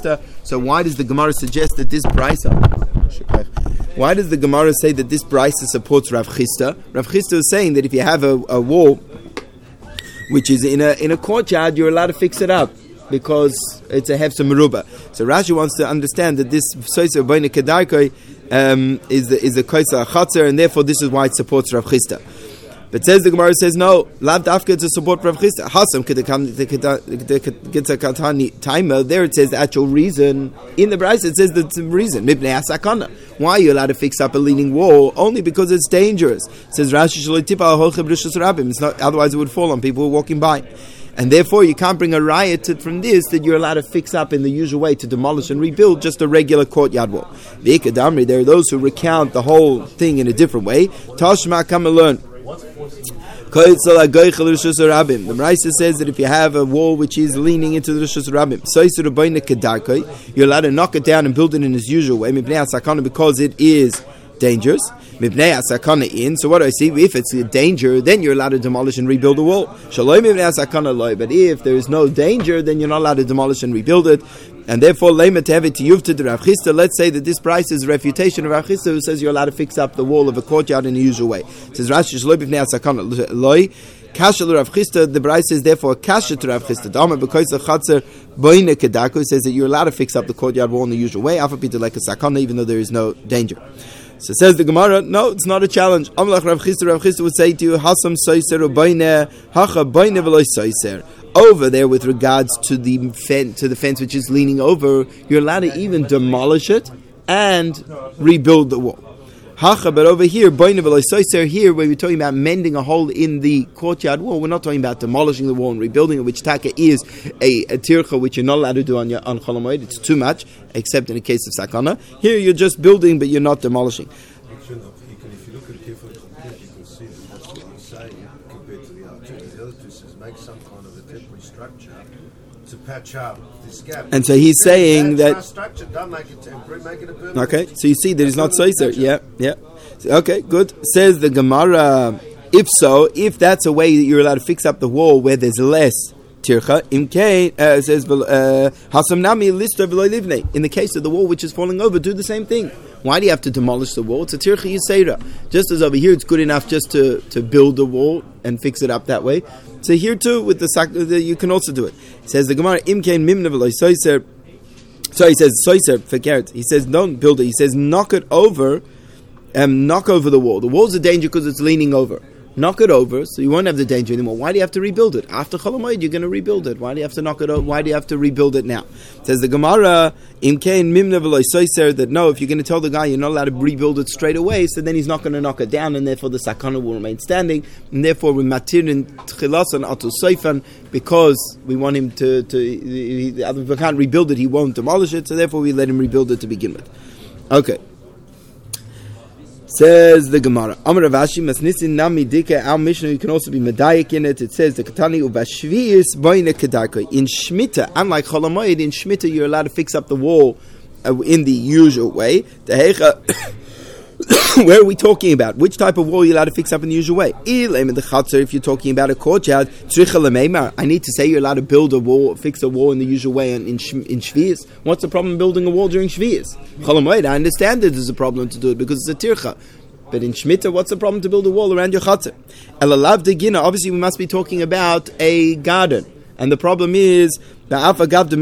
Chisda. So why does the Gemara suggest that this brisa? Why does the Gemara say that this brisa supports Rav Chisda? Rav Chisda is saying that if you have a wall which is in a courtyard, you're allowed to fix it up because it's a hefsa meruba. So Rashi wants to understand that this soiser b'nei kedarkoi is the koisa achatzer, and therefore this is why it supports Rav Chisda. But says the Gemara says no, lav dafka to support Rav Chisda. Hasam timer. There it says the actual reason in the Brisa. It says the reason mipnei asakana. Why are you allowed to fix up a leaning wall? Only because it's dangerous. It says Rashi shaloi tipa al holchem rishus rabim. It's not, otherwise it would fall on people who are walking by. And therefore you can't bring a riot from this that you're allowed to fix up in the usual way to demolish and rebuild just a regular courtyard wall. V'ikadamri, there are those who recount the whole thing in a different way. Tashma, come and learn. The Raisa says that if you have a wall which is leaning into the Rishus Rabbim, you're allowed to knock it down and build it in its usual way because it is dangerous. So what do I see? If it's a danger, then you're allowed to demolish and rebuild the wall. But if there is no danger, then you're not allowed to demolish and rebuild it. And therefore, let's say that this price is a refutation of Rav Chisda, who says you're allowed to fix up the wall of a courtyard in the usual way. It says Rashi Kasha Rav Chisda, the Brayse says therefore Kasha to Rav Chisda. Dama because the Chatzer Boine Kedako says that you're allowed to fix up the courtyard wall in the usual way, Alpha Peter like a sakana, even though there is no danger. So says the Gemara, no, it's not a challenge. Amalach Rav Chisda would say to you, Hasam Soiser Boine Hacha Boine Veloy Soiser. Over there, with regards to the fence which is leaning over, you're allowed to even demolish it and rebuild the wall. Hacha, but over here, here where we're talking about mending a hole in the courtyard wall, we're not talking about demolishing the wall and rebuilding it, which taka is a tircha which you're not allowed to do on Chol Hamoed. It's too much, except in the case of sakana. Here you're just building, but you're not demolishing. If you look at it carefully, you can see that that's what I'm saying compared to the other two. The other two says make some kind of a temporary structure to patch up this gap. And so he's saying that structure, don't make it temporary, make it a permanent. Okay, so you see that it's not soiser. Yeah. Okay, good. Says the Gemara, if that's a way that you're allowed to fix up the wall where there's less tircha, says hasam nami lister v'lo livnei. In the case of the wall which is falling over, do the same thing. Why do you have to demolish the wall? It's a tircha yiseira. Just as over here, it's good enough just to build the wall and fix it up that way. So here too, with the you can also do it. It says the Gemara, imkein mimna v'lo soiser. So he says soiser forget. He says don't build it. He says knock it over. Knock over the wall. The wall's a danger because it's leaning over. Knock it over, so you won't have the danger anymore. Why do you have to rebuild it? After Chol Hamoed, you're going to rebuild it. Why do you have to knock it over? Why do you have to rebuild it now? It says the Gemara, Imkein Mimna V'lo Soiser, that no, if you're going to tell the guy you're not allowed to rebuild it straight away, so then he's not going to knock it down, and therefore the sakana will remain standing, and therefore we matirin tchilasan atu soifan, because we want him to if we can't rebuild it, he won't demolish it, so therefore we let him rebuild it to begin with. Okay. Says the Gemara, Amar Ravashi, Masnisin Nami Dika, our Mishnah, you can also be Medayik in it. It says, the Katani Ubashvius Boine Kedarko. In Shemitah, unlike Chol Hamoed, in Shemitah you're allowed to fix up the wall in the usual way. Where are we talking about? Which type of wall are you allowed to fix up in the usual way? If you're talking about a courtyard, I need to say you're allowed to build a wall, fix a wall in the usual way in Shvius. What's the problem building a wall during Shvius? Chol Hamoed, I understand that there's a problem to do it because it's a tircha. But in Shemitah, what's the problem to build a wall around your chatzar? Obviously we must be talking about a garden. And the problem is, even though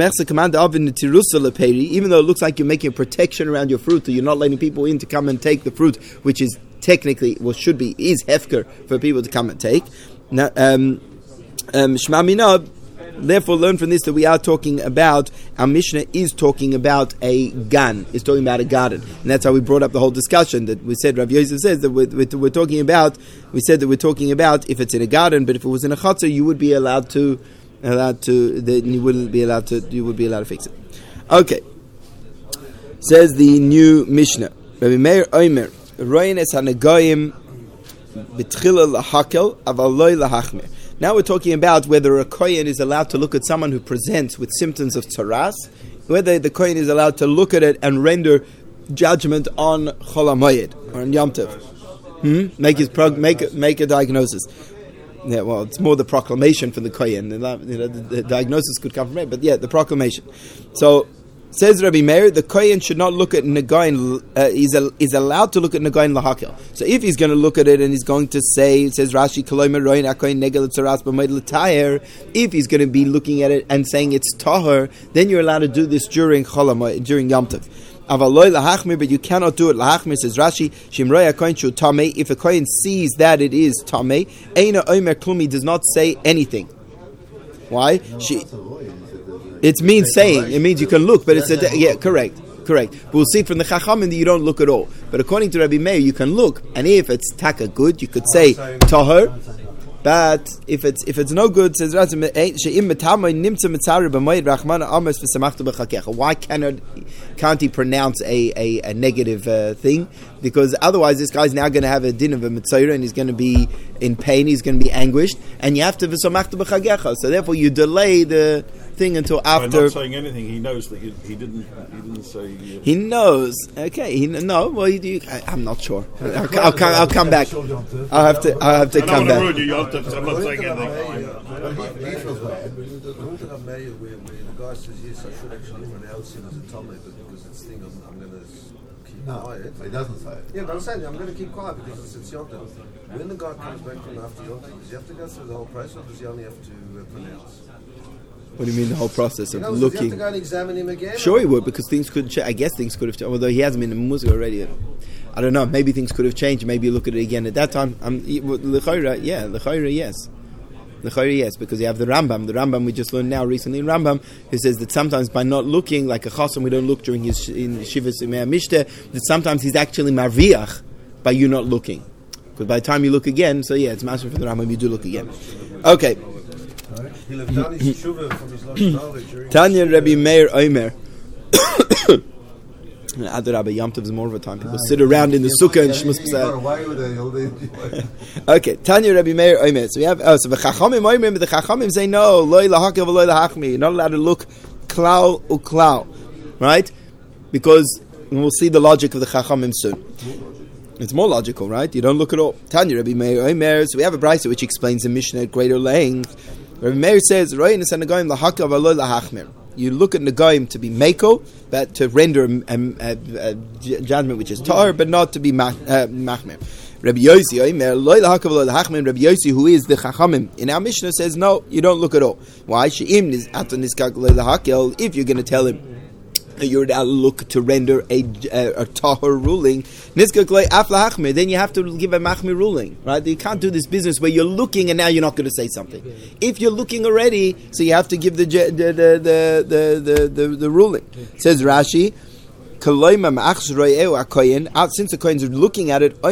it looks like you're making a protection around your fruit, or you're not letting people in to come and take the fruit, which is technically, is hefker for people to come and take. Now, Shema Mina, therefore learn from this that we are talking about, our Mishnah is talking about a gan, is talking about a garden. And that's how we brought up the whole discussion, that we said, Rav Yosef says that we're talking about, if it's in a garden, but if it was in a chatzar, you would be allowed to, then you would be allowed to fix it. Okay. Says the new Mishnah. Rabbi Meir Omer, Royin es hanegoyim b'tchila lahakel aval loy lahachmir. Now we're talking about whether a kohen is allowed to look at someone who presents with symptoms of tzaras, whether the kohen is allowed to look at it and render judgment on Chol Hamoed or on Yom Tov. Make a diagnosis. Yeah, well, it's more the proclamation from the kohen. The diagnosis could come from it, but yeah, the proclamation. So Says Rabbi Meir, the Kohen should not look at Nagayin, is allowed to look at Nagayin Lahakil. So if he's going to look at it and he's going to say, it says Rashi, if he's going to be looking at it and saying it's Tahar, then you're allowed to do this during Yom Tov. But you cannot do it. Lahachmir, says Rashi, if a Kohen sees that it is Tameh, Eina Omer Klumi does not say anything. Why? It means saying. It means you can look, but it's correct. But we'll see from the Chachamim that you don't look at all. But according to Rabbi Meir, you can look, and if it's taka good, you could say tahor. But if it's no good, says Rashi, why can't he pronounce a negative thing? Because otherwise, this guy's now going to have a din of a mitzvah, and he's going to be in pain. He's going to be anguished, and you have to v'samachta b'chagecha. So therefore, you delay the thing until after. By not saying anything, he knows that he didn't say. He knows. Okay. I'm not sure. I'll come back. I'll have to come back. I'm not saying anything. Where the guy says yes, I should actually pronounce him as a Tomei, but because it's thing, I'm going to keep quiet. He doesn't say it. Yeah, but I'm saying I'm going to keep quiet because it's Yom Tov. When the guy comes back from after Yom Tov, does he have to go through the whole process, or does he only have to pronounce? What do you mean the whole process of looking? looking? Does he have to go and examine him again? Sure, he would, because things could. I guess things could have changed. Although he hasn't been in Muzga already. I don't know. Maybe things could have changed. Maybe you look at it again at that time. L'chayra, yes. L'chayra, yes, because you have the Rambam. The Rambam we just learned now recently in Rambam, who says that sometimes by not looking, like a chasam, we don't look during his in Shivas Imei Mishteh, that sometimes he's actually marviach by you not looking. Because by the time you look again, so yeah, it's master for the Rambam, you do look again. Okay. He'll have done his tshuva from his last knowledge during Tanya Rabbi Meir Omer. Adarabba, Yom Tov is more of a time. People sit around in the sukkah and shmus p'sah. Okay, Tanya Rabbi Meir Omer. So we have, so the Chachamim Omer, but the Chachamim say no, loy lahakel v'loy lahachmi. You're not allowed to look klau uklau. Right? Because we'll see the logic of the Chachamim soon. It's more logical, right? You don't look at all. Tanya Rabbi Meir Omer. So we have a brayso which explains the Mishnah at greater length. Rabbi Meir says, you look at Nagaim to be Meko, but to render a judgment which is Tar, but not to be Machmer. Rabbi Yossi, Rabbi Yossi, who is the Chachamim in our Mishnah, says, no, you don't look at all. Why? If you're going to tell him that you're allowed to look to render a tahor ruling, then you have to give a machmir ruling, right? You can't do this business where you're looking and now you're not going to say something. If you're looking already, so you have to give the ruling. Says Rashi, since the kohen is looking at it,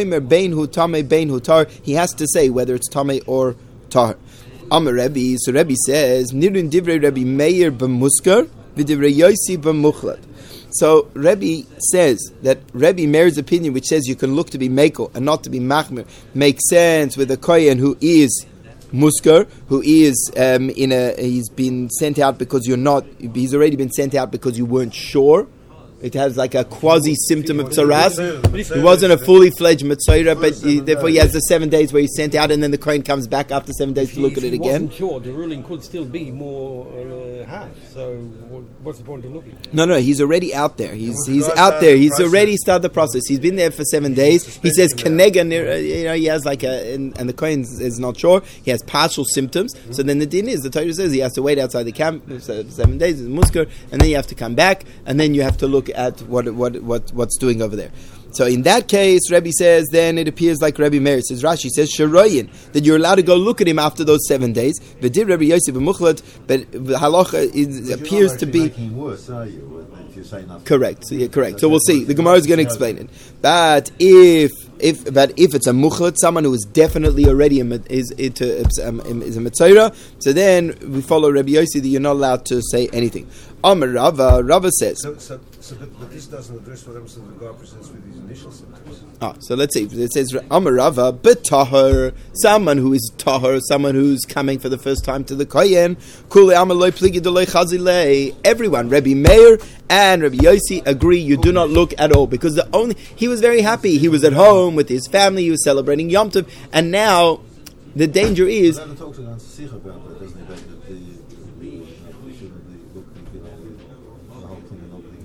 he has to say whether it's tameh or tahor. Amar Rebbe, so Rebbe says, Nirun divrei Rebbe Meir b'muskar, v'divrei Yossi b'muchlat. So Rebbe says that Rebbe Meir's opinion, which says you can look to be meko and not to be machmer, makes sense with a kohen who is muskar, who is he's been sent out because he's already been sent out because you weren't sure. It has like a quasi symptom of tzaras. He wasn't a fully fledged mitzvah, but therefore he has the 7 days where he's sent out, and then the kohen comes back after 7 days to look at it again. If he wasn't sure, the ruling could still be more hard. So what's the point of looking? No, he's already out there. He's out there. He's already started the process. He's been there for 7 days. He says kenega, he has like and the kohen is not sure. He has partial symptoms. So then the din is, the Torah says he has to wait outside the camp for 7 days, muskar, and then you have to come back, and then you have to look at what's doing over there. So in that case, Rebbe says, then it appears like Rebbe Meir says. Rashi says sharoyin, that you're allowed to go look at him after those 7 days. But did Rebbe Yosef b'muchlat? But the halacha appears to be making worse, are you? If you say nothing. Correct. So, correct. So we'll see. The Gemara is going to explain it. But if it's a muchlat, someone who is definitely already is a mitzvah, so then we follow Rebbe Yossi that you're not allowed to say anything. Amar Rava says. But this doesn't address what happens to the guy presents with his initial symptoms. So let's see. It says Amar Rava, but tahor, someone who is tahor, someone who's coming for the first time to the kohen. Kule Amar loy pligi delay chazilei. Everyone, Rebbe Meir and Rebbe Yossi agree you do not look at all, because he was very happy. He was at home with his family. He was celebrating Yom Tov, and now the danger is. About that, doesn't he? The whole thing and not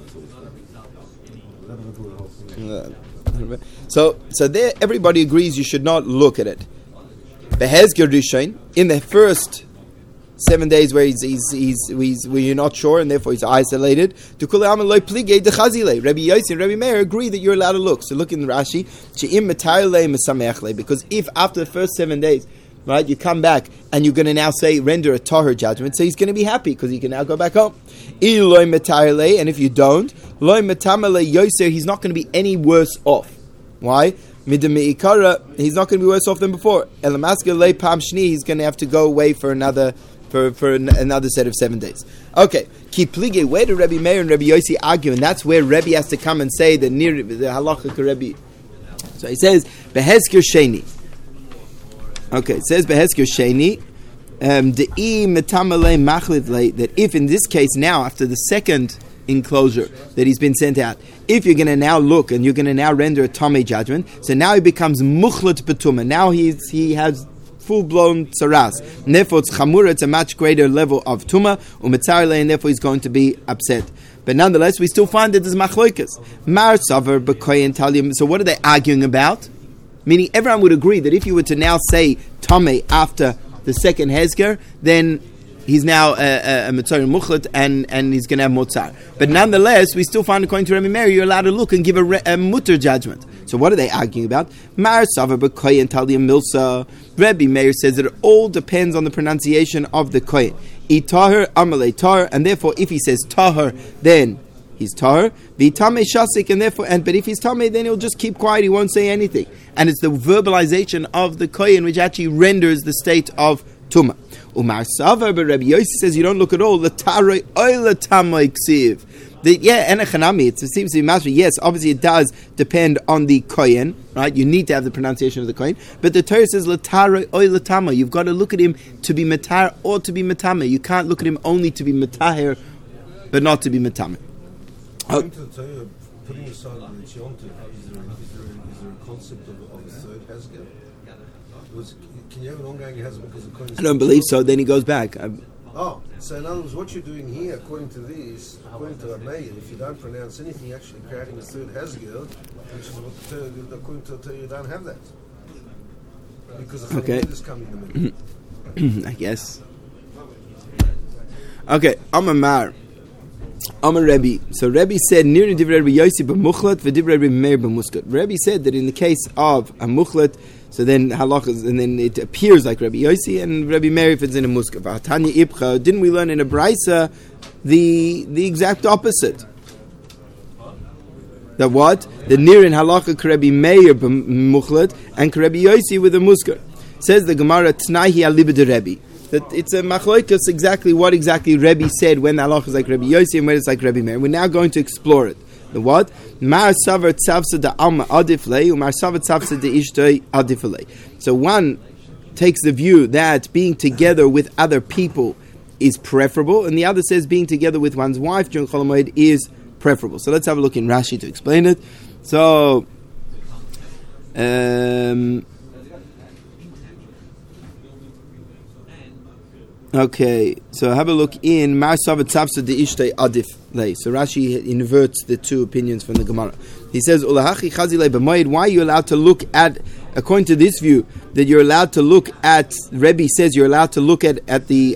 So there, everybody agrees you should not look at it. Behezger Rishain, in the first 7 days where where you're not sure and therefore he's isolated. Rabbi Yossi and Rabbi Meir agree that you're allowed to look. So look in Rashi, because if after the first 7 days, right, you come back and you're going to now say render a tahor judgment, so he's going to be happy because he can now go back home. And if you don't, he's not going to be any worse off. Why? He's not going to be worse off than before. He's going to have to go away for another set of 7 days. Okay, Kiplige, where do Rabbi Meir and Rabbi Yossi argue? And that's where Rabbi has to come and say the halacha Rabbi. So he says, Behezker Sheni. Okay, it says Behezker Sheni, that if in this case now, after the second enclosure that he's been sent out, if you're going to now look and you're going to now render a Tomei judgment, so now he becomes Muchlat Betuma. Now he has full-blown tsaras, and therefore it's chamura, it's a much greater level of tuma, and therefore he's going to be upset. But nonetheless, we still find that there's machloikas. Mar savar b'koyin talim. So what are they arguing about? Meaning everyone would agree that if you were to now say Tomei after the second hezker, then he's now a Mitzvah Muchlat and he's going to have Motzar. But nonetheless, we still find, according to Rabbi Meir, you're allowed to look and give a mutter judgment. So what are they arguing about? Mar Savar b'Koyen Talim Milsa. Rabbi Meir says that it all depends on the pronunciation of the Kohen. Itahar Amalei Tahar, and therefore if he says Tahar, then he's Tahar. V'Tamei Shasik, and therefore, but if he's Tamei, then he'll just keep quiet, he won't say anything. And it's the verbalization of the Kohen which actually renders the state of Tumah. Umar Savar, but Rabbi Yossi says you don't look at all. L'tarei oila tamei ksiv. Yeah, enechanami. It seems to be master. Yes, obviously it does depend on the kohen, right? You need to have the pronunciation of the kohen. But the Torah says l'tarei oila tamei. You've got to look at him to be matar or to be matame. You can't look at him only to be matahir, but not to be matame. According to the Torah, putting aside the Yontif, is there a concept of a third Hezger? Can you have an ongoing Hezger because the Kohen? I don't believe so. Then he goes back. So in other words, what you're doing here, according to this, according to Rameir, if you don't pronounce anything, you're actually creating a third Hezger, which is what according to the Torah, you don't have that. Because the Chayim is coming in the middle. I guess. Okay, Amar Rebbe. So Rebbe said, Niri divrei Rabbi Yossi b'muchlat v'divrei Rabbi Meir b'muskat. Rebbe said that in the case of a muchlat, so then halachas, and then it appears like Rabbi Yossi, and Rabbi Meir if it's in a muskat. V'atanya ibcha, didn't we learn in a brisa the exact opposite? That what? The Nir in halacha Rabbi Meir b'muchlat and Rabbi Yossi with a muskat. Says the Gemara, Tnaihi alibed Rebbe. That it's a machloikas exactly what exactly Rebbe said when the halacha is like Rabbi Yossi and when it's like Rabbi Meir. We're now going to explore it. The what? Mar savar tzavsa da alma adif lei, umar savar tzavsa da ishtoi adif lei. So one takes the view that being together with other people is preferable, and the other says being together with one's wife during Chol HaMoed is preferable. So let's have a look in Rashi to explain it. So, okay, so have a look in Mar Savat Tzavsa de Ishtei Adif Lei. So Rashi inverts the two opinions from the Gemara. He says, Ulahachi Chazilei B'Moed, why are you allowed to look at, according to this view, that you're allowed to look at, Rebbe says you're allowed to look at the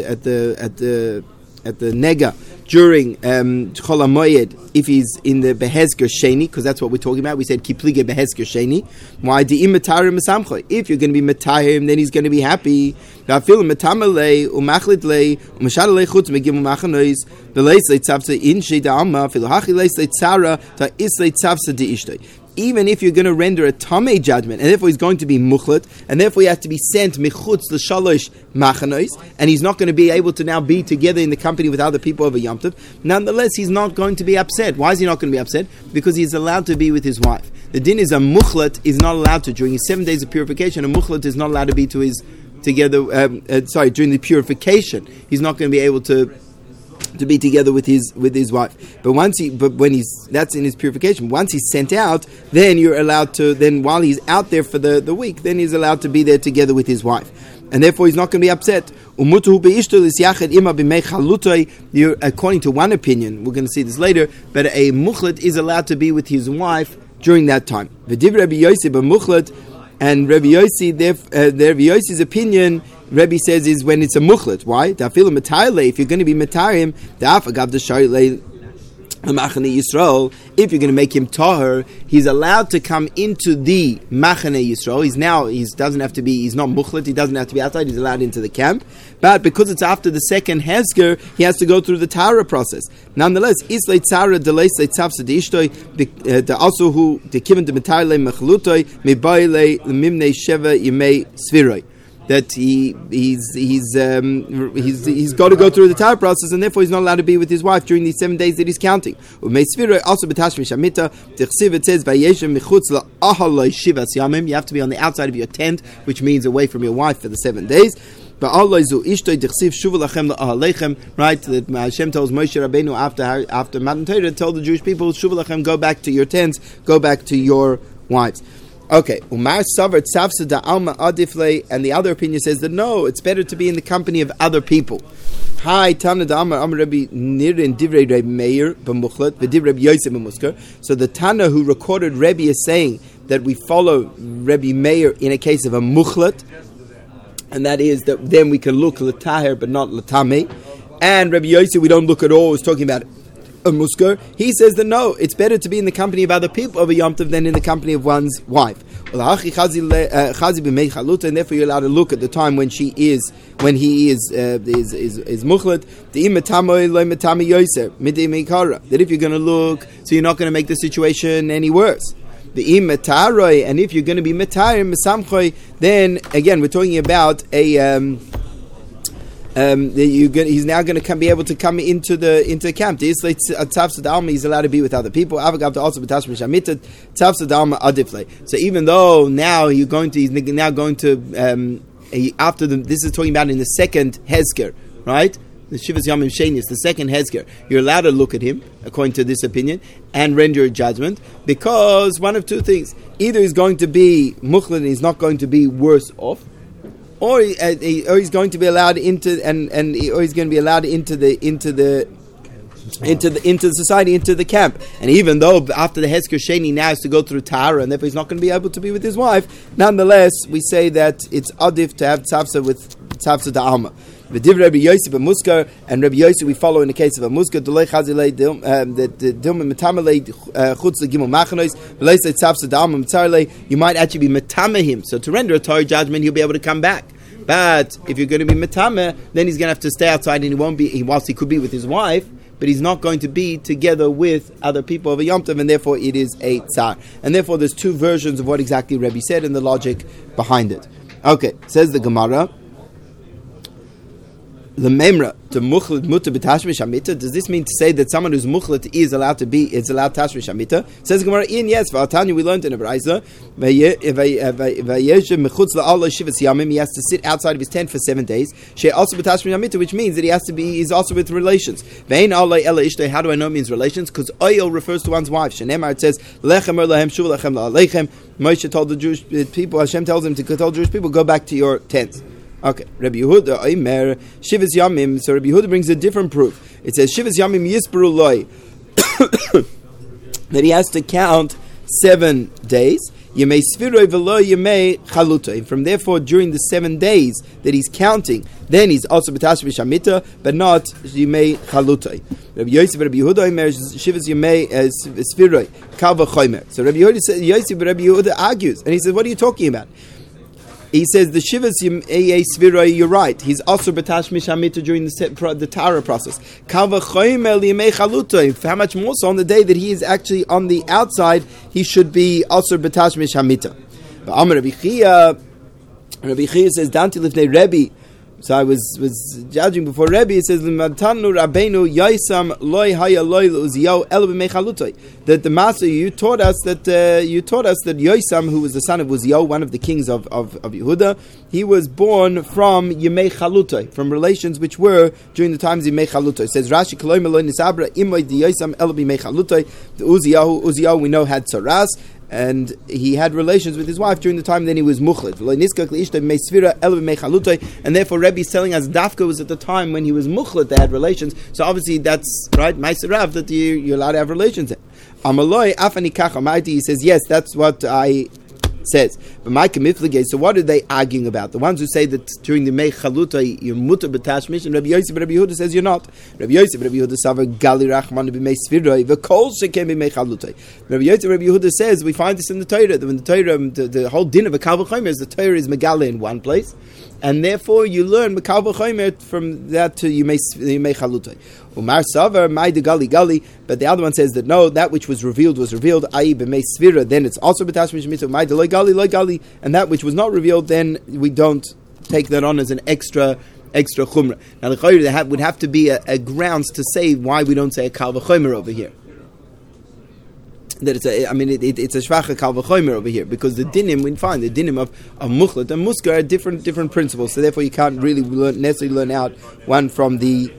nega during Chol HaMoed if he's in the Behezker Sheni, because that's what we're talking about. We said Kiplige Behezker Sheni. Why? If you're going to be Matahim, then he's going to be happy. Even if you're going to render a Tamei judgment, and therefore he's going to be Muchlat, and therefore he has to be sent Mechutz l'shalosh Machanois, and he's not going to be able to now be together in the company with other people over Yom Tov, nonetheless he's not going to be upset. Why is he not going to be upset? Because he's allowed to be with his wife. The din is a Muchlat is not allowed to, during his 7 days of purification, a Muchlat is not allowed to be to his, together, during the purification, he's not going to be able to be together with his wife. But when that's in his purification. Once he's sent out, then you're allowed to. Then while he's out there for the week, then he's allowed to be there together with his wife. and therefore he's not going to be upset. According to one opinion, we're going to see this later, but a muchlet is allowed to be with his wife during that time. And Rabbi Yossi's opinion, Rabbi says, is when it's a muchlet. Why? If you're going to be matarim, Yisrael, if you're going to make him tahor, he's allowed to come into the Machane Yisrael. He's not muchlet, he doesn't have to be outside, he's allowed into the camp. But because it's after the second Hezger, he has to go through the Tara process. Nonetheless, Islay Tzara Delay Tzavsa Deishtoi, the also who the Kivan de Metarle Mechalutoi, Mebaile Mimne Sheva Yemei Sviroi. That he's got to go through the Tara process, and therefore he's not allowed to be with his wife during these 7 days that he's counting. Also, it says, you have to be on the outside of your tent, which means away from your wife for the 7 days. Right, that Hashem tells Moshe Rabbeinu after Matan Torah, told the Jewish people, Shuv lachem, go back to your tents, go back to your wives. Okay, Umar Savar Tzavsa da Alma Adifle, and the other opinion says that no, it's better to be in the company of other people. Hi, Tana da Amar Rabbi Nirin Divrei Rabbi Meir b'Muchlet v'Divrei Rabbi Yosef b'Musker. So the Tana who recorded Rabbi is saying that we follow Rabbi Meir in a case of a Muchlet, and that is that then we can look l'taher but not l'tameh. And Rabbi Yosef we don't look at all. Is talking about a musker. He says that no, it's better to be in the company of other people of a Yom Tov than in the company of one's wife. And therefore you're allowed to look at the time when he is muchlet. That if you're going to look, so you're not going to make the situation any worse. And if you're going to be metarim, then again we're talking about a he's now going to be able to come into the camp. He's allowed to be with other people. So even though now he's now going to after this is talking about in the second Hezker, right? The Shivas Yamim Sheni, the second Hezker. You're allowed to look at him, according to this opinion, and render a judgment, because one of two things: either he's going to be muchlet and he's not going to be worse off, or he's going to be allowed into or he's going to be allowed into the society, into the camp. And even though after the Hezker Sheni now has to go through Tahara, and therefore he's not going to be able to be with his wife, nonetheless we say that it's adif to have tzavsa with tzavsa da'alma. The Div Rabbi Yosef and Musker, and Rabbi Yosef we follow in the case of a Musker. Delay Chazilei the Dilma Metamalei Chutz Gimel Machanois. Delay say tzavsa da'alma Mitzarlei. You might actually be metame him. So to render a Torah judgment, he'll be able to come back. But if you're going to be metame, then he's going to have to stay outside, and he won't be. Whilst he could be with his wife, but he's not going to be together with other people of a Yom Tov, and therefore it is a tsar. And therefore there's two versions of what exactly Rebbe said and the logic behind it. Okay, says the Gemara. The memra to muchlet muta b'tashmish hamita. Does this mean to say that someone who's muchlet is allowed tashmish hamita? Says Gemara, yes. V'altanya we learned in a brayza. He has to sit outside of his tent for 7 days. She also b'tashmish hamita, which means that he's also with relations. Ve'ein alay ela ishtay. How do I know it means relations? Because oil refers to one's wife. Shenemar, it says lechem lahem shuv lechem la'alechem. Moshe told the Jewish people. Hashem tells him to tell Jewish people, go back to your tents. Okay, Rabbi Yehuda, Omer, Shivas Yamim. So Rabbi Yehuda brings a different proof. It says Shivas Yamim Yisperu Loi, that he has to count 7 days. Yemei Sviroi v'lo Yemei Chalutoi. And from therefore, during the 7 days that he's counting, then he's also b'tashmish hamita, but not Yemei Chalutoi. Rabbi Yosef, Rabbi Yehuda, Omer, Shivas Yemei Sviroi Kal v'chomer. So Rabbi Yehuda argues, and he says, "What are you talking about?" He says the Shivas Yemei Sviroi, you're right. He's also b'tashmish hamita during the Tara process. Kal v'chomer Yemei Chalutoi. How much more so on the day that he is actually on the outside, he should be also b'tashmish hamita. But Amar Rabbi Chia says, "Danti lifnei Rebbe." So I was judging before Rebbe. It says Matanu Rabbeinu Yaisam Loi Haya Loi Uziyahu Elo B'mei Chalutoi. That the master you taught us that Yaisam, who was the son of Uziyahu, one of the kings of Yehuda, he was born from Yemei Chalutoi, from relations which were during the times of Yemei Chalutoi. It says Rashi Koloi Meloi Nisabra Imoy Di Yaisam Elo B'mei Chalutoi. The Uziyahu we know had tzaras. and he had relations with his wife during the time then he was muchlet. And therefore Rebbe is telling us Dafka was at the time when he was muchlet, they had relations. So obviously that's right, Ma'aser Rav, that you're allowed to have relations. Amaloi Afani Kachamaiti, he says, yes, that's what I says. But Micah Miflige, so what are they arguing about? The ones who say that during the Mei Chaluta you're mutter b'tashmish, and Rabbi Yosef Rabbi Yehuda says you're not. Rabbi Yosef Rabbi Yehuda savar gali rachman b'mei sviroi v'kol shekem b'mei chaluta. Rabbi Yosef Rabbi Yehuda says we find this in the Torah that when the Torah the whole din of a kal v'chomer is the Torah is megale in one place, and therefore you learn kal v'chomer from that to you may chaluta. Umar savar mai de gali gali, but the other one says that no, that which was revealed, i.e. b'mei svira, then it's also b'tashmish mitzvah mai de loy gali, and that which was not revealed, then we don't take that on as an extra chumrah. Now the chayr there would have to be a grounds to say why we don't say a kal v'chomer over here. That it's a shvacha kal v'chomer over here, because the dinim we find the dinim of muchlet and muskar are different principles. So therefore you can't really necessarily learn out one from the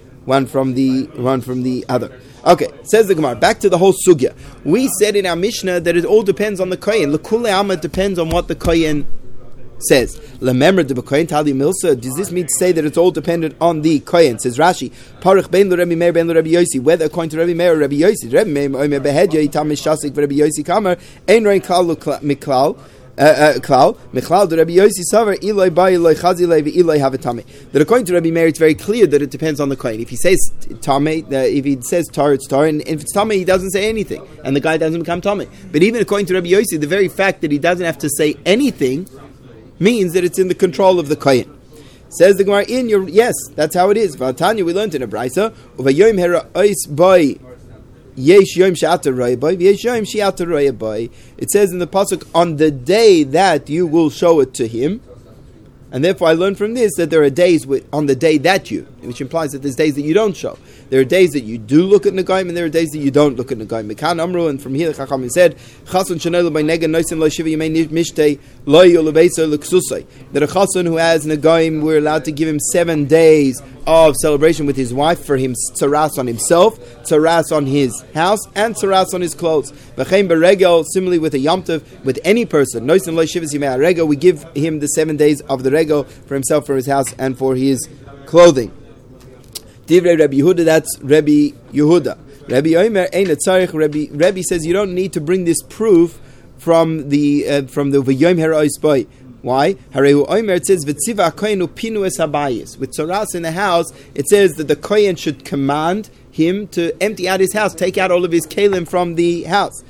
other. Okay, says the Gemara. Back to the whole sugya. We said in our Mishnah that it all depends on the kohen. L'kulei alma depends on what the kohen says. L'memra de b'kohen tali milsa. Does this mean to say that it's all dependent on the kohen? Says Rashi. Parich ben l'Rebbi Meir ben l'Rebbi Yosi. Whether according to Rebbi Meir or Rebbi Yosi. Rebbi Meir omer behedya itam mishasik v'Rebbi Yosi kamer ein rein klal miklal. Klal Mechlal the Rabbi Yossi Savar Eloi Ba Eloi Chazilei Eloi Havatame. That according to Rabbi Meir, it's very clear that it depends on the kohen. If he says Tame, if he says Tar, it's Tar, and if it's Tame, he doesn't say anything, and the guy doesn't become Tame. But even according to Rabbi Yossi, the very fact that he doesn't have to say anything means that it's in the control of the kohen. Says the Gemara, yes, that's how it is. Vatanya, we learned in a brisa Uvayom Hera Ois Boy. Yesh yom she'ata roya boy, yesh yom she'ata roya boy. It says in the pasuk, on the day that you will show it to him, and therefore I learned from this that there are days on the day that you, which implies that there's days that you don't show. There are days that you do look at Nagaim, and there are days that you don't look at Nagaim. Mekan Amru, and from here the Chachamim said, Chasun shenelu by nega noisin lo shiva yimei mishtei lo yolevesa l'ksusai. That a Chasun who has Nagaim, we're allowed to give him 7 days of celebration with his wife for him tzaras on himself, tzaras on his house, and tzaras on his clothes. V'chein beregel, similarly with a Yom Tov, with any person, noisin lo shivas yimei regel, we give him the 7 days of the regel for himself, for his house, and for his clothing. Divrei Rabbi Yehuda, that's Rabbi Yehuda. Rabbi Omer ein tzarich. Rabbi says you don't need to bring this proof from the V'yom Hera Boy. Why? Harehu Omer, it says v'tziva kohen upinu es habayis. With tzaras in the house, it says that the kohen should command him to empty out his house, take out all of his kelim from the house.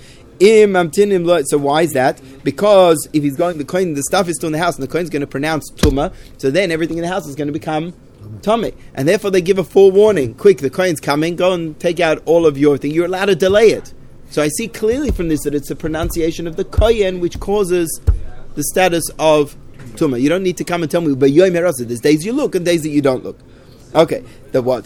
So why is that? Because if he's going, the kohen, the stuff is still in the house, and the kohen is going to pronounce tumah, so then everything in the house is going to become tummy, and therefore they give a forewarning. Quick, the kohen's coming. Go and take out all of your thing. You're allowed to delay it. So I see clearly from this that it's a pronunciation of the kohen which causes the status of tumah. You don't need to come and tell me. But there's days you look and days that you don't look. Okay, the what?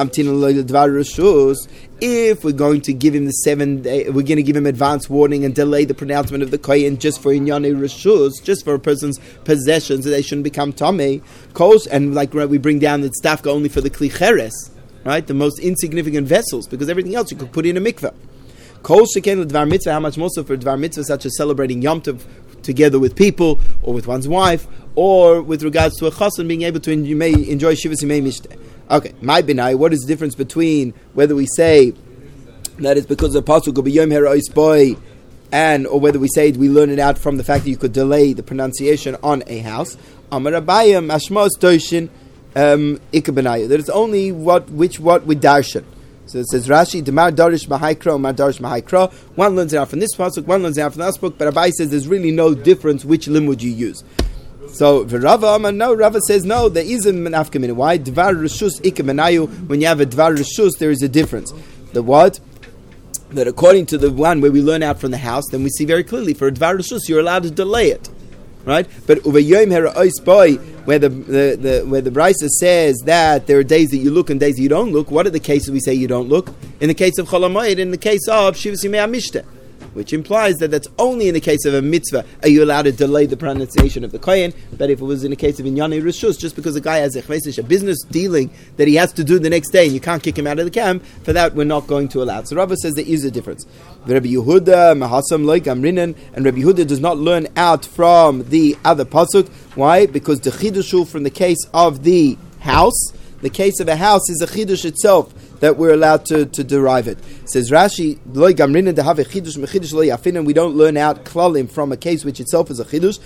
If we're going to give him the 7 day, we're going to give him advance warning and delay the pronouncement of the kohen just for inyane reshus, just for a person's possessions, so they shouldn't become tamei. And like we bring down the stafka only for the kli cheres, right? The most insignificant vessels, because everything else you could put in a mikveh. Kol sheken l'dvar mitzvah. How much more so for dvar mitzvah, such as celebrating Yom Tov together with people, or with one's wife, or with regards to a chassan being able to enjoy shivas yimei mishteh. Okay, my benai. What is the difference between whether we say that it's because of the pasuk of Yom Hera Boy, and or whether we say we learn it out from the fact that you could delay the pronunciation on a house? Amar Abayim Ashmos Toshin Ikabenai. That it's only what with darshan. So it says Rashi, Demar Darish Mahaikra, Mar Darish Mahaikra. One learns it out from this pasuk, one learns it out from that book, but Abai says there's really no difference which limud you use. So Rava says no, there isn't menafkamin. Why? Dvar Rishus Ikabenayu. When you have a Dvar Rishus, there is a difference. The what? That according to the one where we learn out from the house, then we see very clearly for a Dvar Rishus, you're allowed to delay it. Right, but Uvayom Hera Ois Boy, where the Brisa says that there are days that you look and days that you don't look. What are the cases we say you don't look? In the case of Chol HaMoed, in the case of Shivas Yimei HaMishteh, which implies that that's only in the case of a mitzvah are you allowed to delay the pronunciation of the kohen. But if it was in the case of Inyane Rishus, just because a guy has a business dealing that he has to do the next day and you can't kick him out of the camp, for that we're not going to allow it. So Rava says there is a difference. Rabbi Yehuda, Mahasam Loik Amrinan, and Rabbi Yehuda does not learn out from the other pasuk. Why? Because the chidushu from the case of the house, the case of a house is a chidush itself that we're allowed to derive it. Says Rashi, Loi Gamrinan to have a chidush mechidush lo yafinan. We don't learn out klalim from a case which itself is a chidush.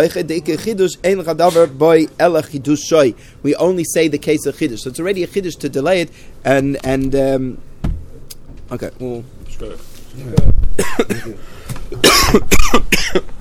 We only say the case of chidush. So it's already a chidush to delay it. And okay, well.